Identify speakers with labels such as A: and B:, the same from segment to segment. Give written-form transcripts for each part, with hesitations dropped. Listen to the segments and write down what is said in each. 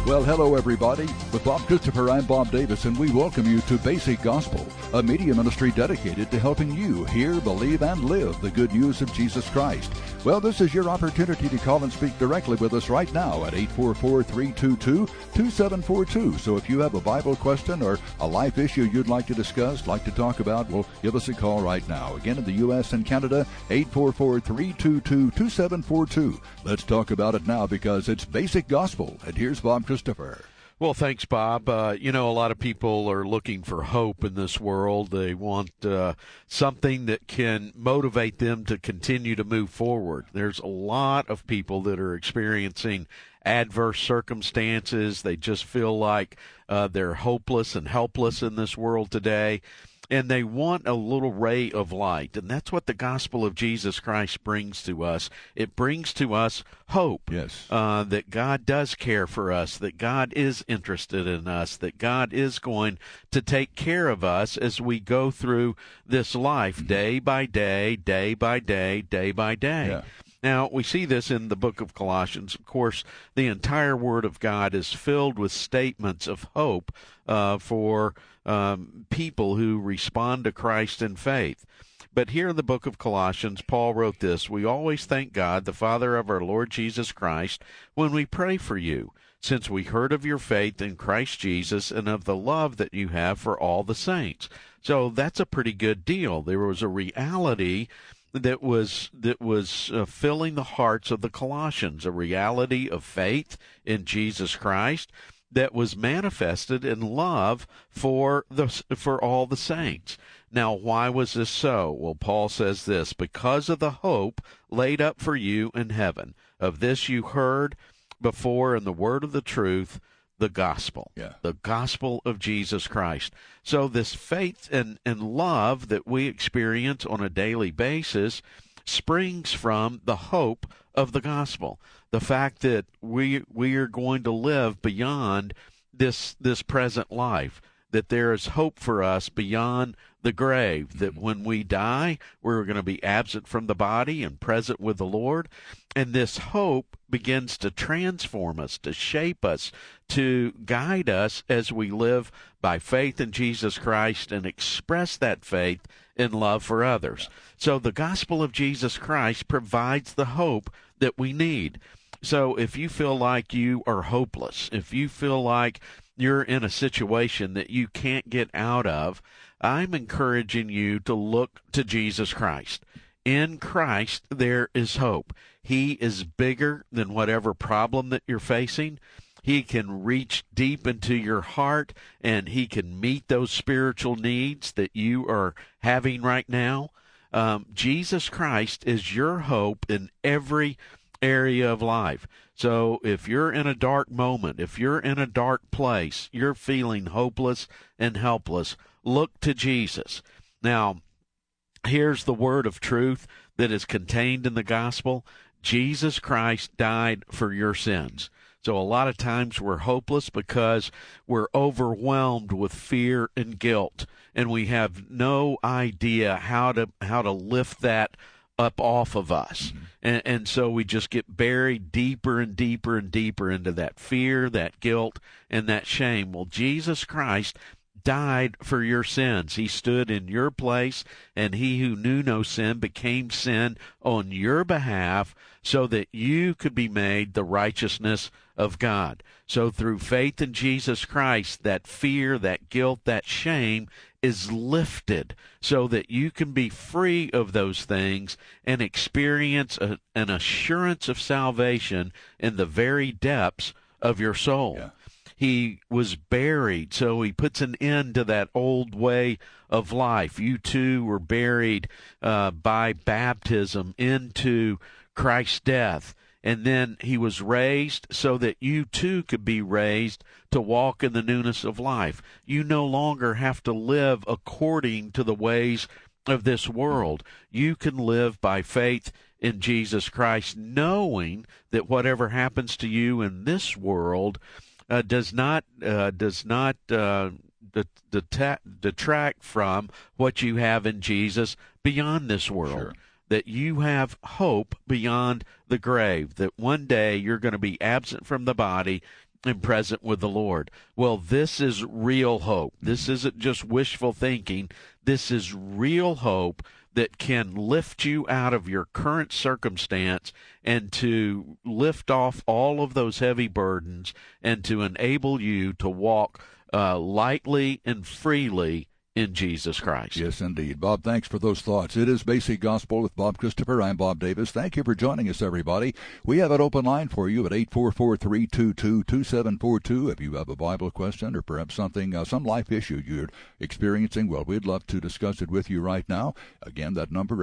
A: Well, hello, everybody. With Bob Christopher, I'm Bob Davis, and we welcome you to Basic Gospel, a media ministry dedicated to helping you hear, believe, and live the good news of Jesus Christ. Well, this is your opportunity to call and speak directly with us right now at 844-322-2742. So if you have a Bible question or a life issue you'd like to discuss, like to talk about, well, give us a call right now. Again, in the U.S. and Canada, 844-322-2742. Let's talk about it now because it's Basic Gospel. And here's Bob Christopher.
B: Well, thanks, Bob. A lot of people are looking for hope in this world. They want something that can motivate them to continue to move forward. There's a lot of people that are experiencing adverse circumstances. They just feel like they're hopeless and helpless in this world today. And they want a little ray of light. And that's what the gospel of Jesus Christ brings to us. It brings to us hope.
A: Yes.
B: That God does care for us, that God is interested in us, that God is going to take care of us as we go through this life day by day, day by day, day by day.
A: Yeah.
B: Now, we see this in the book of Colossians. Of course, the entire Word of God is filled with statements of hope for people who respond to Christ in faith. But here in the book of Colossians, Paul wrote this: "We always thank God, the Father of our Lord Jesus Christ, when we pray for you, since we heard of your faith in Christ Jesus and of the love that you have for all the saints." So that's a pretty good deal. There was a reality that was filling the hearts of the Colossians, a reality of faith in Jesus Christ that was manifested in love for all the saints. Now, why was this so? Well, Paul says this: "Because of the hope laid up for you in heaven. Of this you heard before in the word of the truth, the gospel."
A: Yeah.
B: The gospel of Jesus Christ. So this faith and love that we experience on a daily basis springs from the hope of the gospel. The fact that we are going to live beyond this present life, that there is hope for us beyond the grave, that when we die, we're going to be absent from the body and present with the Lord. And this hope begins to transform us, to shape us, to guide us as we live by faith in Jesus Christ and express that faith in love for others. So the gospel of Jesus Christ provides the hope that we need. So if you feel like you are hopeless, if you feel like you're in a situation that you can't get out of, I'm encouraging you to look to Jesus Christ. In Christ, there is hope. He is bigger than whatever problem that you're facing. He can reach deep into your heart, and he can meet those spiritual needs that you are having right now. Jesus Christ is your hope in every area of life. So if you're in a dark moment, if you're in a dark place, you're feeling hopeless and helpless, look to Jesus. Now, here's the word of truth that is contained in the gospel. Jesus Christ died for your sins. So a lot of times we're hopeless because we're overwhelmed with fear and guilt, and we have no idea how to lift that up off of us. And so we just get buried deeper and deeper and deeper into that fear, that guilt, and that shame. Well, Jesus Christ died for your sins. He stood in your place, and he who knew no sin became sin on your behalf so that you could be made the righteousness of God. So through faith in Jesus Christ, that fear, that guilt, that shame is lifted so that you can be free of those things and experience an assurance of salvation in the very depths of your soul.
A: Yeah.
B: He was buried, so he puts an end to that old way of life. You too were buried by baptism into Christ's death. And then he was raised so that you too could be raised to walk in the newness of life. You no longer have to live according to the ways of this world. You can live by faith in Jesus Christ, knowing that whatever happens to you in this world does not detract from what you have in Jesus beyond this world.
A: Sure.
B: That you have hope beyond the grave, that one day you're going to be absent from the body, and present with the Lord. Well, this is real hope. This isn't just wishful thinking. This is real hope that can lift you out of your current circumstance and to lift off all of those heavy burdens and to enable you to walk lightly and freely in Jesus Christ.
A: Yes, indeed. Bob, thanks for those thoughts. It is Basic Gospel with Bob Christopher. I'm Bob Davis. Thank you for joining us, everybody. We have an open line for you at 844-322-2742. If you have a Bible question or perhaps something, some life issue you're experiencing, well, we'd love to discuss it with you right now. Again, that number,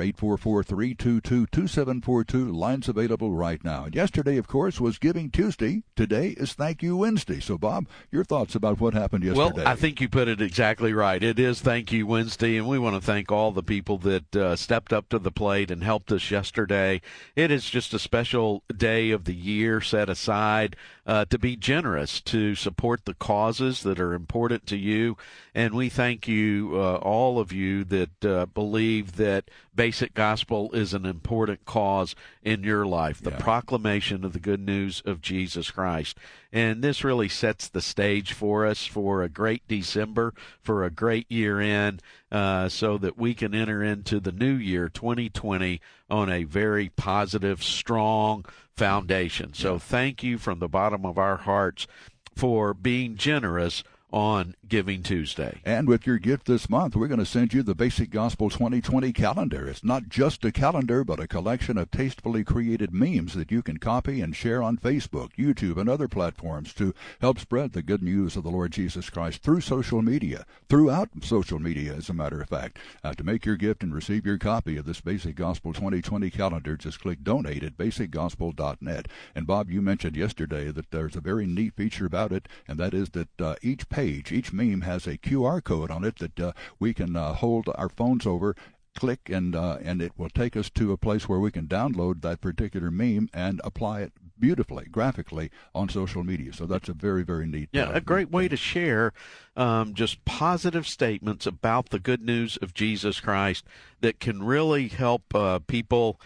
A: 844-322-2742. Lines available right now. And yesterday, of course, was Giving Tuesday. Today is Thank You Wednesday. So, Bob, your thoughts about what happened yesterday?
B: Well, I think you put it exactly right. It is Thank You Wednesday, and we want to thank all the people that stepped up to the plate and helped us yesterday. It is just a special day of the year set aside to be generous, to support the causes that are important to you, and we thank you, all of you that believe that Basic Gospel is an important cause in your life, the proclamation of the good news of Jesus Christ. And this really sets the stage for us for a great December, for a great year in, so that we can enter into the new year, 2020, on a very positive, strong foundation. So thank you from the bottom of our hearts for being generous on Giving Tuesday.
A: And with your gift this month, we're going to send you the Basic Gospel 2020 calendar. It's not just a calendar, but a collection of tastefully created memes that you can copy and share on Facebook, YouTube, and other platforms to help spread the good news of the Lord Jesus Christ through social media, throughout social media, as a matter of fact. To make your gift and receive your copy of this Basic Gospel 2020 calendar, just click Donate at basicgospel.net. And Bob, you mentioned yesterday that there's a very neat feature about it, and that is that each page, each meme has a QR code on it that we can hold our phones over, click, and it will take us to a place where we can download that particular meme and apply it beautifully, graphically on social media. So that's a very, very neat.
B: A great way to share just positive statements about the good news of Jesus Christ that can really help people,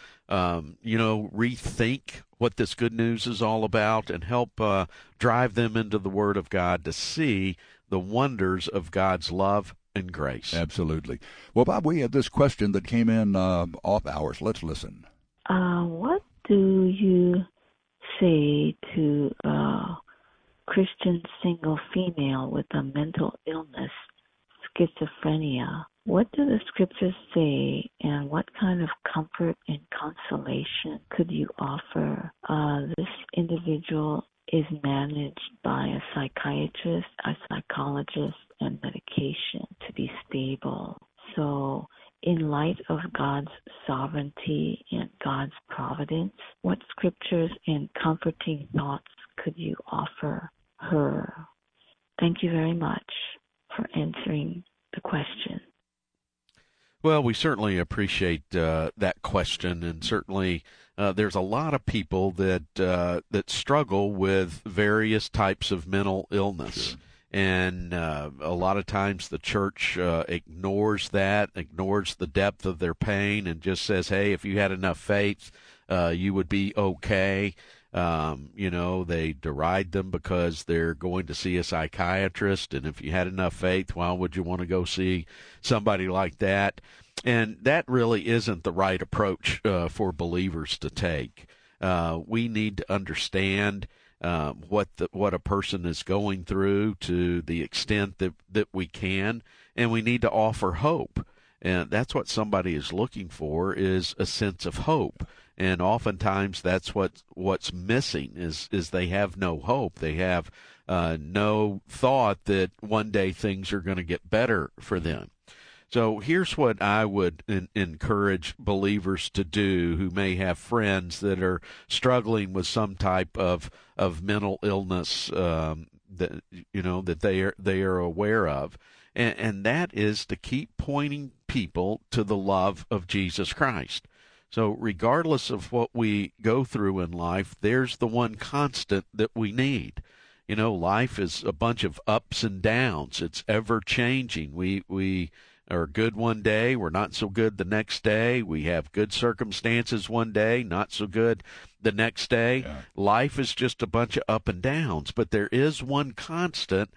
B: rethink what this good news is all about and help drive them into the Word of God to see the wonders of God's love and grace.
A: Absolutely. Well, Bob, we have this question that came in off hours. Let's listen.
C: What do you say to a Christian single female with a mental illness, schizophrenia? What do the scriptures say, and what kind of comfort and consolation could you offer? This individual is managed by a psychiatrist, a psychologist, and medication to be stable. So, in light of God's sovereignty and God's providence, what scriptures and comforting thoughts could you offer her? Thank you very much for answering the question.
B: Well, we certainly appreciate that question, and certainly there's a lot of people that struggle with various types of mental illness. Sure. And a lot of times the church ignores the depth of their pain, and just says, hey, if you had enough faith, you would be okay. They deride them because they're going to see a psychiatrist, and if you had enough faith, why would you want to go see somebody like that? And that really isn't the right approach for believers to take. We need to understand what a person is going through to the extent that we can, and we need to offer hope. And that's what somebody is looking for, is a sense of hope. And oftentimes that's what's missing is they have no hope. They have no thought that one day things are going to get better for them. So here's what I would encourage believers to do who may have friends that are struggling with some type of mental illness that they are aware of, and that is to keep pointing people to the love of Jesus Christ. So regardless of what we go through in life, there's the one constant that we need. Life is a bunch of ups and downs. It's ever changing. We are good one day, we're not so good the next day. We have good circumstances one day, not so good the next day.
A: Yeah.
B: Life is just a bunch of up and downs, but there is one constant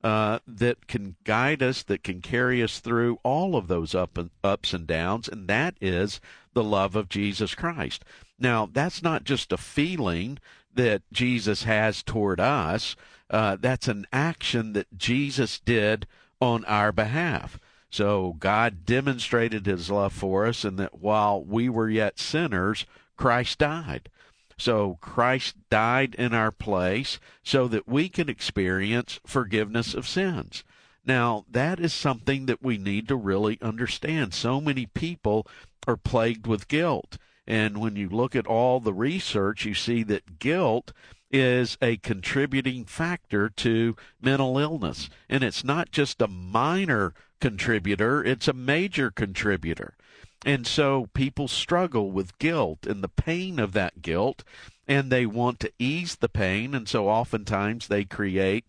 B: that can guide us, that can carry us through all of those ups and downs, and that is the love of Jesus Christ. Now, that's not just a feeling that Jesus has toward us. That's an action that Jesus did on our behalf. So God demonstrated his love for us, and that while we were yet sinners, Christ died. So Christ died in our place so that we can experience forgiveness of sins. Now, that is something that we need to really understand. So many people are plagued with guilt. And when you look at all the research, you see that guilt is a contributing factor to mental illness. And it's not just a minor contributor, it's a major contributor. And so people struggle with guilt and the pain of that guilt, and they want to ease the pain, and so oftentimes they create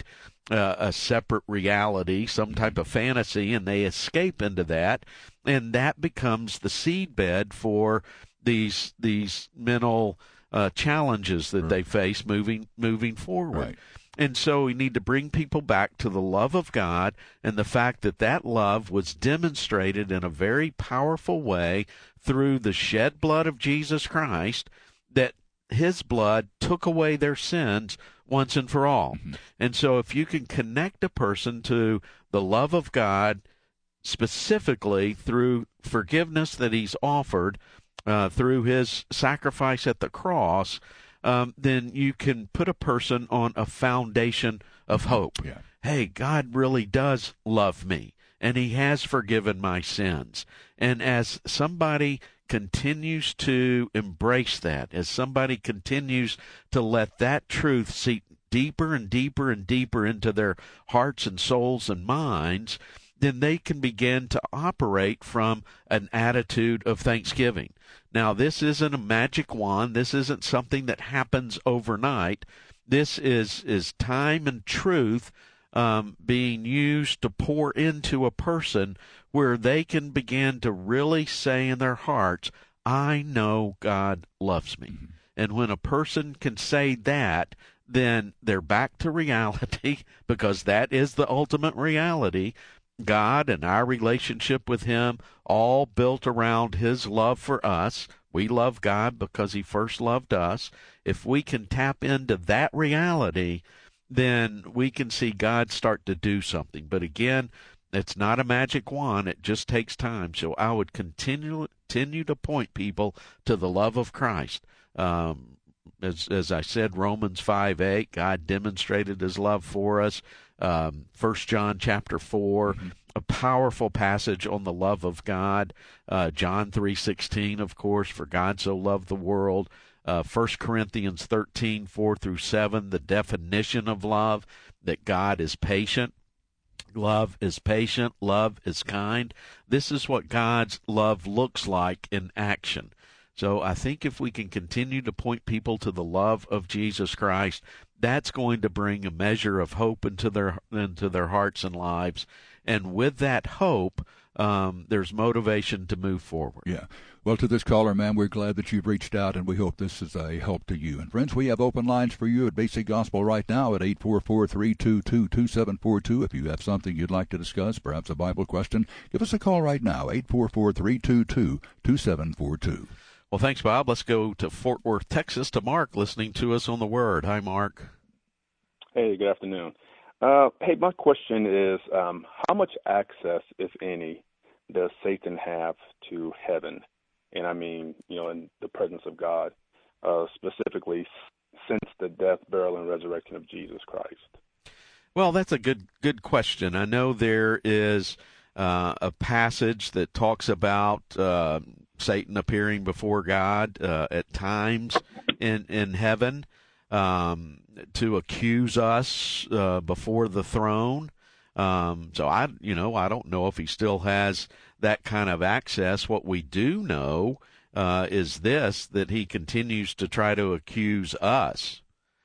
B: a separate reality, some type of fantasy, and they escape into that, and that becomes the seedbed for these mental challenges that they face moving forward.
A: Right.
B: And so we need to bring people back to the love of God and the fact that that love was demonstrated in a very powerful way through the shed blood of Jesus Christ, that his blood took away their sins once and for all. Mm-hmm. And so if you can connect a person to the love of God specifically through forgiveness that he's offered through his sacrifice at the cross, then you can put a person on a foundation of hope.
A: Yeah.
B: Hey, God really does love me, and he has forgiven my sins. And as somebody continues to embrace that, as somebody continues to let that truth seep deeper and deeper and deeper into their hearts and souls and minds, then they can begin to operate from an attitude of thanksgiving. Now, this isn't a magic wand. This isn't something that happens overnight. This is time and truth being used to pour into a person where they can begin to really say in their hearts, I know God loves me. Mm-hmm. And when a person can say that, then they're back to reality, because that is the ultimate reality. God and our relationship with him, all built around his love for us. We love God because he first loved us. If we can tap into that reality, then we can see God start to do something. But again, it's not a magic wand. It just takes time. So I would continue to point people to the love of Christ. As I said, Romans 5:8, God demonstrated his love for us. 1 John chapter 4, mm-hmm. a powerful passage on the love of God. John 3:16, of course, for God so loved the world. 1 Corinthians 13, 4 through 7, the definition of love, that God is patient. Love is patient. Love is kind. This is what God's love looks like in action. So I think if we can continue to point people to the love of Jesus Christ, that's going to bring a measure of hope into their hearts and lives. And with that hope, there's motivation to move forward.
A: Yeah. Well, to this caller, man, we're glad that you've reached out, and we hope this is a help to you. And friends, we have open lines for you at Basic Gospel right now at 844-322-2742. If you have something you'd like to discuss, perhaps a Bible question, give us a call right now, 844-322-2742.
B: Well, thanks, Bob. Let's go to Fort Worth, Texas, to Mark, listening to us on the Word. Hi, Mark.
D: Hey, good afternoon. Hey, my question is, how much access, if any, does Satan have to heaven? And I mean, in the presence of God, specifically since the death, burial, and resurrection of Jesus Christ?
B: Well, that's a good question. I know there is a passage that talks about Satan appearing before God at times in heaven to accuse us before the throne. So I don't know if he still has that kind of access. What we do know is that he continues to try to accuse us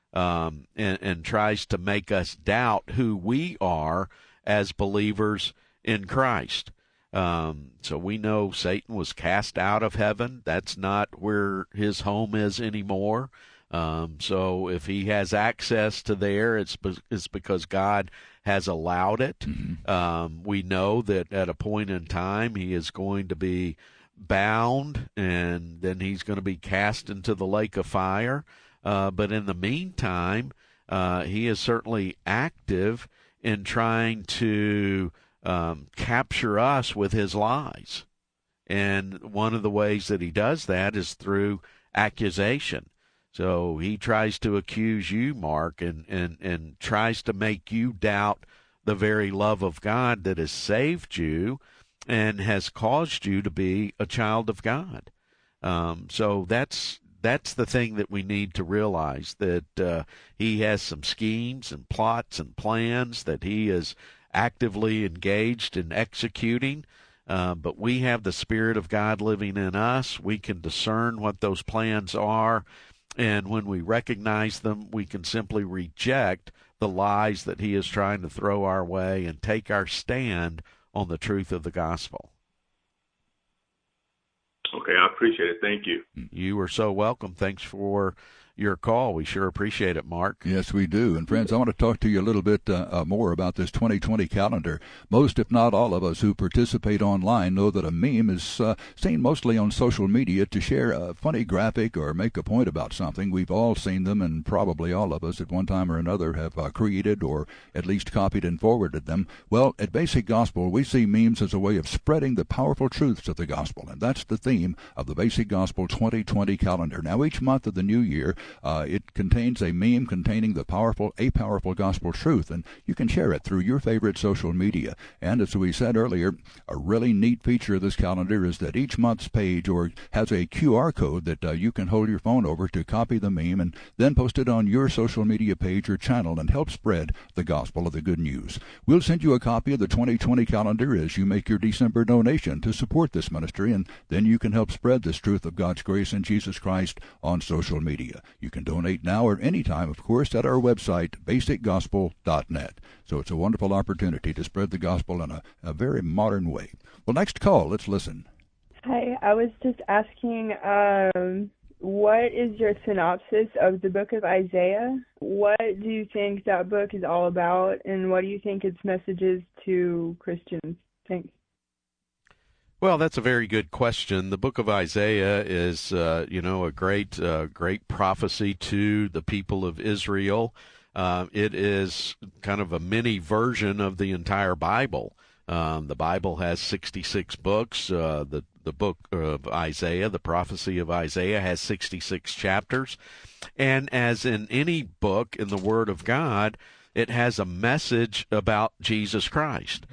B: and tries to make us doubt who we are as believers in Christ. So we know Satan was cast out of heaven. That's not where his home is anymore. So if he has access to there, it's because God has allowed it. Mm-hmm. We know that at a point in time he is going to be bound, and then he's going to be cast into the lake of fire. But in the meantime, he is certainly active in trying to capture us with his lies. And one of the ways that he does that is through accusation. So he tries to accuse you, Mark, and tries to make you doubt the very love of God that has saved you and has caused you to be a child of God. So that's the thing that we need to realize, that he has some schemes and plots and plans that he is actively engaged in executing. But we have the Spirit of God living in us. We can discern what those plans are. And when we recognize them, we can simply reject the lies that he is trying to throw our way and take our stand on the truth of the gospel.
D: Okay, I appreciate it. Thank you.
B: You are so welcome. Thanks for your call. We sure appreciate it, Mark.
A: Yes, we do. And friends, I want to talk to you a little bit more about this 2020 calendar. Most, if not all of us who participate online know that a meme is seen mostly on social media to share a funny graphic or make a point about something. We've all seen them, and probably all of us at one time or another have created or at least copied and forwarded them. Well, at Basic Gospel, we see memes as a way of spreading the powerful truths of the gospel, and that's the theme of the Basic Gospel 2020 calendar. Now, each month of the new year, it contains a meme containing a powerful gospel truth, and you can share it through your favorite social media. And as we said earlier, a really neat feature of this calendar is that each month's page has a QR code that you can hold your phone over to copy the meme and then post it on your social media page or channel and help spread the gospel of the good news. We'll send you a copy of the 2020 calendar as you make your December donation to support this ministry, and then you can help spread this truth of God's grace in Jesus Christ on social media. You can donate now or anytime, of course, at our website, basicgospel.net. So it's a wonderful opportunity to spread the gospel in a very modern way. Well, next call, let's listen.
E: Hi, I was just asking, what is your synopsis of the book of Isaiah? What do you think that book is all about, and what do you think its message is to Christians? Thanks.
B: Well, that's a very good question. The book of Isaiah is, a great prophecy to the people of Israel. It is kind of a mini version of the entire Bible. The Bible has 66 books. The book of Isaiah, the prophecy of Isaiah, has 66 chapters. And as in any book in the Word of God, it has a message about Jesus Christ.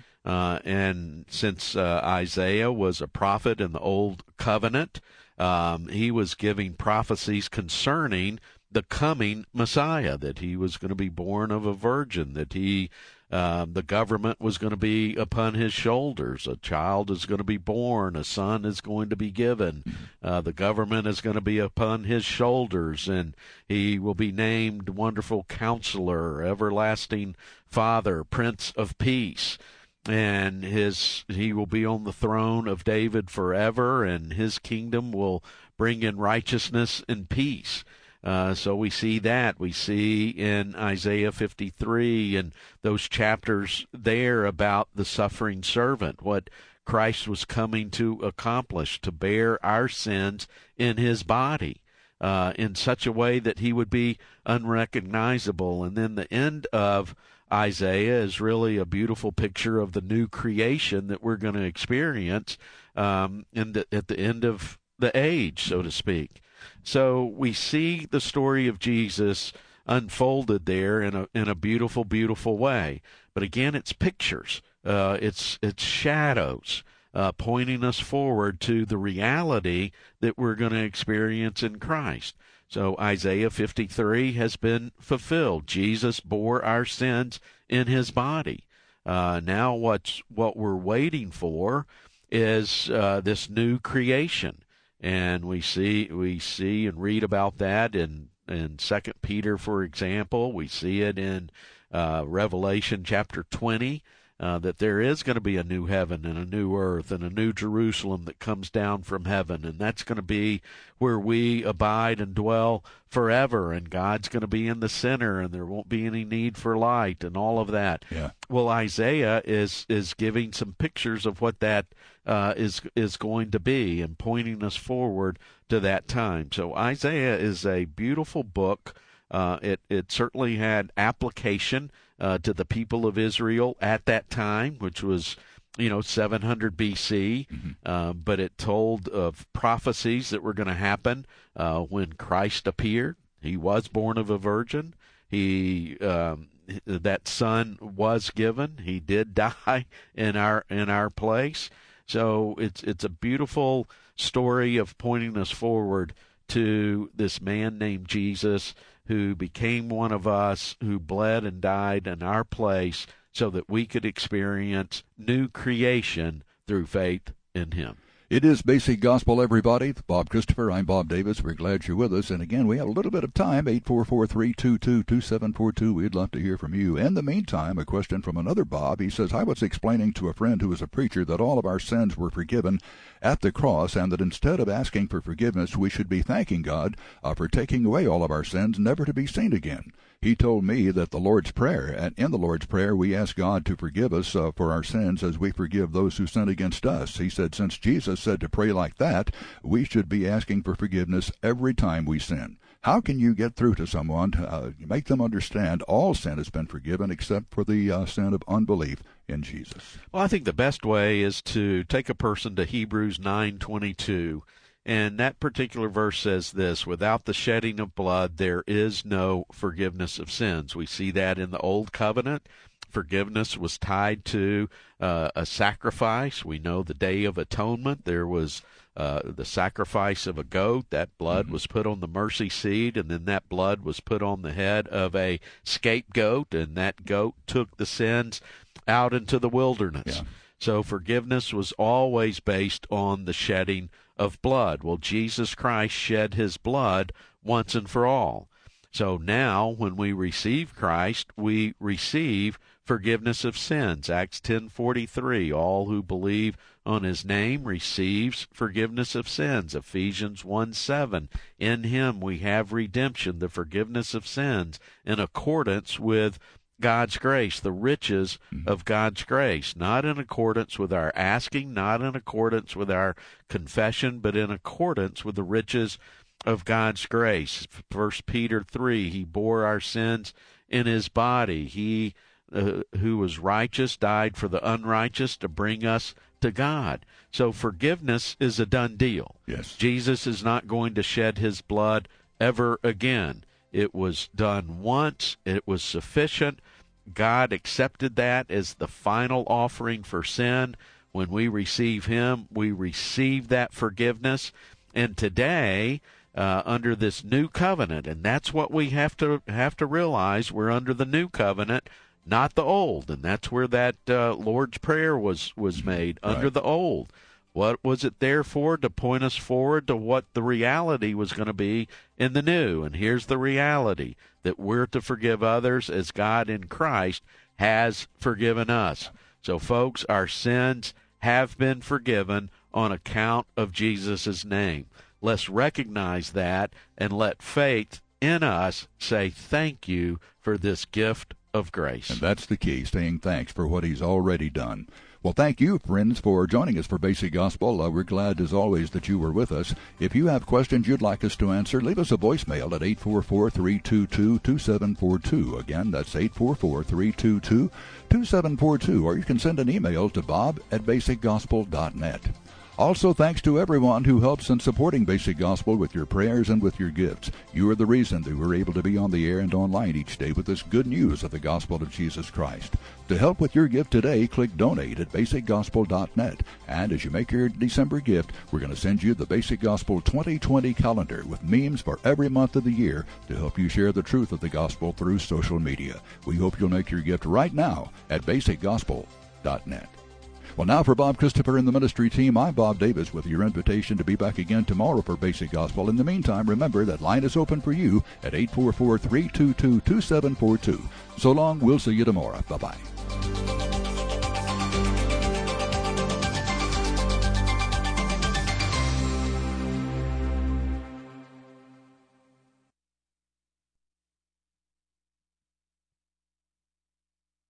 B: And since Isaiah was a prophet in the Old Covenant, he was giving prophecies concerning the coming Messiah, that he was going to be born of a virgin, that the government was going to be upon his shoulders. A child is going to be born. A son is going to be given. The government is going to be upon his shoulders, and he will be named Wonderful Counselor, Everlasting Father, Prince of Peace. And he will be on the throne of David forever, and his kingdom will bring in righteousness and peace. So we see that. We see in Isaiah 53 and those chapters there about the suffering servant, what Christ was coming to accomplish, to bear our sins in his body in such a way that he would be unrecognizable. And then the end of Isaiah is really a beautiful picture of the new creation that we're going to experience at the end of the age, so to speak. So we see the story of Jesus unfolded there in a beautiful, beautiful way. But again, it's pictures, it's shadows, pointing us forward to the reality that we're going to experience in Christ. So Isaiah 53 has been fulfilled. Jesus bore our sins in his body. Now what we're waiting for is this new creation. And we see and read about that in 2 Peter, for example. We see it in Revelation chapter 20. that there is going to be a new heaven and a new earth and a new Jerusalem that comes down from heaven, and that's going to be where we abide and dwell forever, and God's going to be in the center, and there won't be any need for light and all of that.
A: Yeah.
B: Well, Isaiah is giving some pictures of what that is going to be and pointing us forward to that time. So Isaiah is a beautiful book. It certainly had application to the people of Israel at that time, which was 700 BC, but it told of prophecies that were going to happen when Christ appeared. He was born of a virgin. That son was given. He did die in our place. So it's a beautiful story of pointing us forward to this man named Jesus, who became one of us, who bled and died in our place so that we could experience new creation through faith in him.
A: It is Basic Gospel, everybody. Bob Christopher, I'm Bob Davis. We're glad you're with us. And again, we have a little bit of time, 844-322-2742. We'd love to hear from you. In the meantime, a question from another Bob. He says, I was explaining to a friend who is a preacher that all of our sins were forgiven at the cross, and that instead of asking for forgiveness, we should be thanking God for taking away all of our sins, never to be seen again. He told me that the Lord's Prayer, and in the Lord's Prayer, we ask God to forgive us for our sins as we forgive those who sin against us. He said, since Jesus said to pray like that, we should be asking for forgiveness every time we sin. How can you get through to someone, make them understand all sin has been forgiven except for the sin of unbelief in Jesus?
B: Well, I think the best way is to take a person to Hebrews 9:22. And that particular verse says this: without the shedding of blood, there is no forgiveness of sins. We see that in the Old Covenant. Forgiveness was tied to a sacrifice. We know the Day of Atonement, there was the sacrifice of a goat. That blood was put on the mercy seat, and then that blood was put on the head of a scapegoat, and that goat took the sins out into the wilderness.
A: Yeah.
B: So forgiveness was always based on the shedding of blood. Well, Jesus Christ shed his blood once and for all. So now when we receive Christ, we receive forgiveness of sins. Acts 10:43, all who believe on his name receives forgiveness of sins. Ephesians 1:7, in him we have redemption, the forgiveness of sins, in accordance with God's grace, the riches of God's grace, not in accordance with our asking, not in accordance with our confession, but in accordance with the riches of God's grace. 1 Peter 3, he bore our sins in his body. He who was righteous died for the unrighteous to bring us to God. So forgiveness is a done deal.
A: Yes.
B: Jesus is not going to shed his blood ever again. It was done once. It was sufficient. God accepted that as the final offering for sin. When we receive him, we receive that forgiveness. And today, under this new covenant, and that's what we have to realize, we're under the new covenant, not the old. And that's where that Lord's Prayer was made, under
A: Right.
B: the old. What was it there for? To point us forward to what the reality was going to be in the new. And here's the reality, that we're to forgive others as God in Christ has forgiven us. So, folks, our sins have been forgiven on account of Jesus' name. Let's recognize that and let faith in us say thank you for this gift of grace.
A: And that's the key, saying thanks for what he's already done. Well, thank you, friends, for joining us for Basic Gospel. We're glad, as always, that you were with us. If you have questions you'd like us to answer, leave us a voicemail at 844-322-2742. Again, that's 844-322-2742. Or you can send an email to bob@basicgospel.net. Also, thanks to everyone who helps in supporting Basic Gospel with your prayers and with your gifts. You are the reason that we're able to be on the air and online each day with this good news of the gospel of Jesus Christ. To help with your gift today, click Donate at basicgospel.net. And as you make your December gift, we're going to send you the Basic Gospel 2020 calendar with memes for every month of the year to help you share the truth of the gospel through social media. We hope you'll make your gift right now at basicgospel.net. Well, now for Bob Christopher and the ministry team, I'm Bob Davis with your invitation to be back again tomorrow for Basic Gospel. In the meantime, remember that line is open for you at 844-322-2742. So long, we'll see you tomorrow. Bye-bye.